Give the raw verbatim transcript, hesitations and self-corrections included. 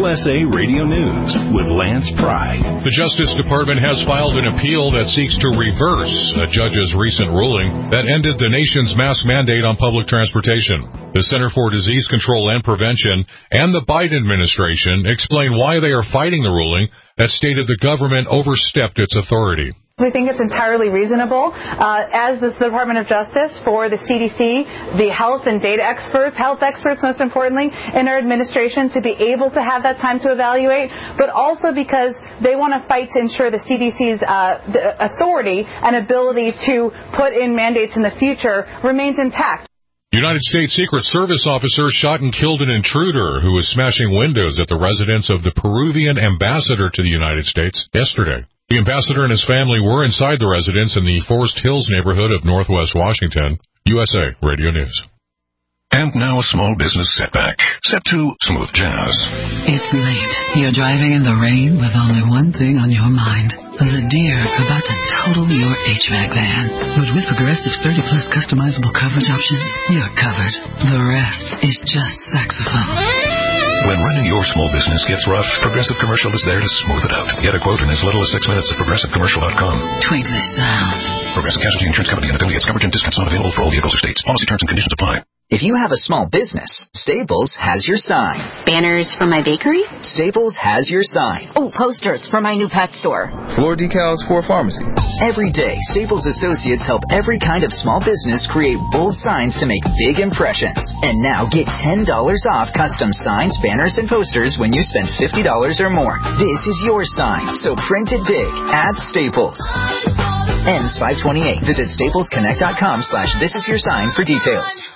U S A Radio News with Lance Pry. The Justice Department has filed an appeal that seeks to reverse a judge's recent ruling that ended the nation's mask mandate on public transportation. The Center for Disease Control and Prevention and the Biden administration explain why they are fighting the ruling that stated the government overstepped its authority. We think it's entirely reasonable, uh, as the Department of Justice, for the C D C, the health and data experts, health experts most importantly, in our administration to be able to have that time to evaluate, but also because they want to fight to ensure the C D C's uh, the authority and ability to put in mandates in the future remains intact. United States Secret Service officers shot and killed an intruder who was smashing windows at the residence of the Peruvian ambassador to the United States yesterday. The ambassador and his family were inside the residence in the Forest Hills neighborhood of Northwest Washington. U S A Radio News. And now a small business setback. Set to smooth jazz. It's late. You're driving in the rain with only one thing on your mind. The deer about to total your H V A C van. But with Progressive's thirty plus customizable coverage options, you're covered. The rest is just saxophone. When running your small business gets rough, Progressive Commercial is there to smooth it out. Get a quote in as little as six minutes at progressive commercial dot com. Tweak the sound. Progressive Casualty Insurance Company and affiliates. Coverage and discounts not available for all vehicles or states. Policy terms and conditions apply. If you have a small business, Staples has your sign. Banners for my bakery? Staples has your sign. Oh, posters for my new pet store. Floor decals for a pharmacy. Every day, Staples associates help every kind of small business create bold signs to make big impressions. And now get ten dollars off custom signs, banners, and posters when you spend fifty dollars or more. This is your sign, so print it big at Staples. Ends five twenty-eight. Visit staples connect dot com slash this is your sign for details.